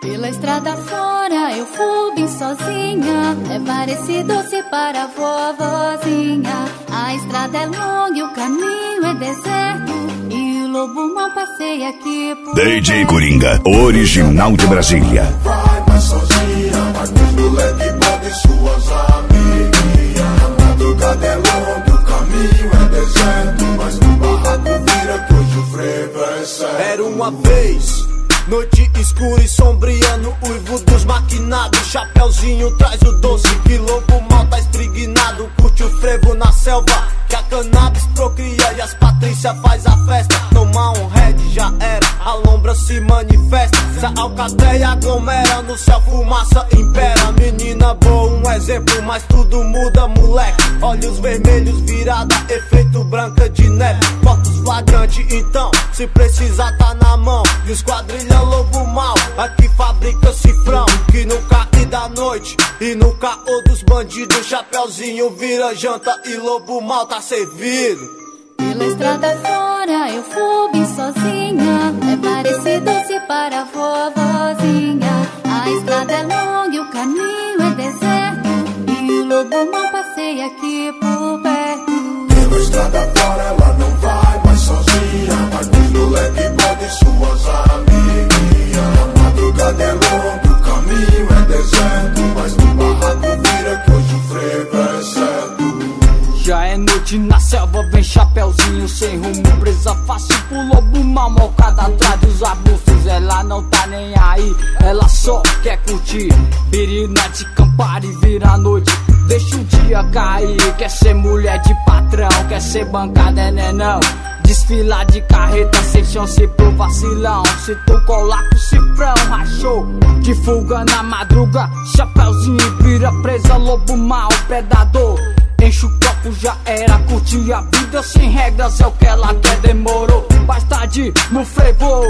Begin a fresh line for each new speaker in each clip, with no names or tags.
Pela estrada fora eu fui bem sozinha, levar esse doce para a vovozinha. A estrada é longa e o caminho é deserto, e o lobo mal passeia aqui por
DJ Coringa, original de Brasília.
Vai mais sozinha, vai com os moleque, bota suas amiguinhas. A madrugada é longa, o caminho é deserto, mas no barraco vira que hoje o frevo é certo.
Era uma vez, noite escura e sombria, no uivo dos maquinados. Chapeuzinho traz o doce, que lobo mal tá espreguinado. Curte o frevo na selva, que a cannabis procria e as Patrícia faz a festa. Tomar um red já era, a lombra se manifesta. Se a alcateia aglomera, no céu fumaça impera. Menina boa, um exemplo, mas tudo muda, moleque. Olhos vermelhos virada, efeito branca de neve. Fotos flagrante, então, se precisar tá na mão. E os quadrilha lobo mal, aqui fabrica cifrão, que no cair da noite e no caô dos bandidos, chapeuzinho vira janta e lobo mal tá servido.
Pela estrada fora eu fui bem sozinha, levar esse doce para a vovozinha. A estrada é longa e o caminho é deserto, e o lobo mal passeia aqui por perto.
Pela estrada fora ela não vai mais sozinha, vai com os moleque, bota suas amiguinhas. A madrugada é longa, o caminho é deserto, mas no barraco vira que hoje o frevo é certo.
Já é noite na selva, vem chapeuzinho sem rumo, presa fácil pro lobo mal, mocada atrás dos arbustos. Ela não tá nem aí, ela só quer curtir birinete, campar e virar noite. Deixa o dia cair, quer ser mulher de patrão, quer ser bancada, é nenão. Desfilar de carreta sem chance pro vacilão. Se tu colar com cifrão, rachou de fuga na madruga. Chapeuzinho vira presa, lobo mal, predador. Enche o copo, já era, curtir a vida sem regras, é o que ela quer, demorou. Mais tarde no frevo,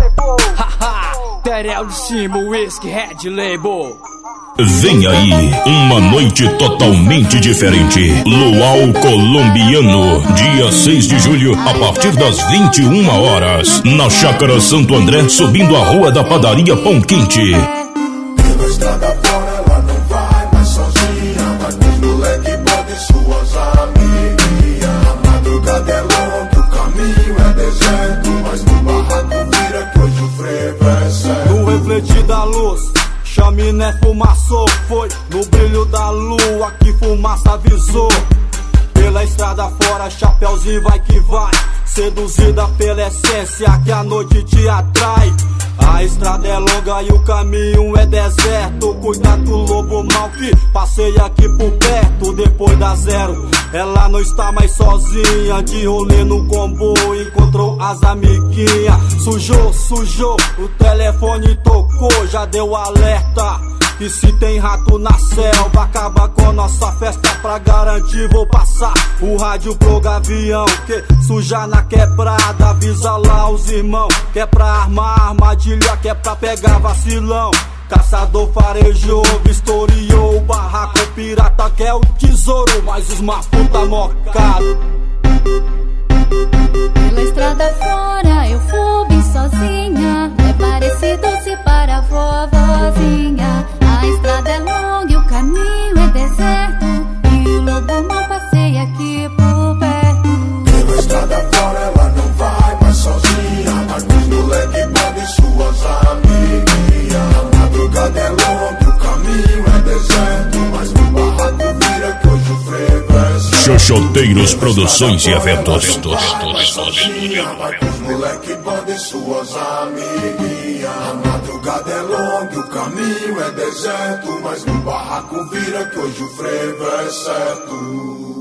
haha, Terel de cima, whisky, red label.
Vem aí, uma noite totalmente diferente. Luau Colombiano, dia 6 de julho, a partir das 21 horas, na Chácara Santo André, subindo a Rua da Padaria Pão Quente.
Pela estrada fora ela não vai mais sozinha, vai com os moleque, bota suas amiguinhas. A madrugada é longa, o caminho é deserto, mas no barraco vira que hoje o frevo é certo.
No refletir da luz, chaminé fumaçou, foi no brilho da lua que fumaça avisou. Pela estrada fora, chapeuzinho vai que vai, seduzida pela essência que a noite te atrai. A estrada é longa e o caminho é deserto, cuidado do lobo mal que passeia aqui por perto. Depois da zero, ela não está mais sozinha, de rolê no comboio, encontrou as amiguinhas. Sujou, o telefone tocou, já deu alerta. E se tem rato na selva, acaba com nossa festa. Pra garantir vou passar o rádio pro gavião, que suja na quebrada, avisa lá os irmãos, que é pra armar armadilha, que é pra pegar vacilão. Caçador farejou, vistoriou o barraco, pirata quer o tesouro, mas os mafuta mocado.
Pela estrada fora eu fui bem sozinha, levar esse doce para a vovozinha. A estrada é longa e o caminho é deserto, e o lobo mal passeia aqui por perto.
Pela estrada fora ela não vai mais sozinha, vai com os moleque, bota suas amiguinhas. A madrugada é longa, o caminho é deserto, mas no barraco vira que hoje o frevo é certo.
Xoxoteiros Produções e Eventos.
Vai com os moleque, bota suas amiguinhas. A madrugada é longa, o caminho é deserto, mas no barraco vira que hoje o frevo é certo.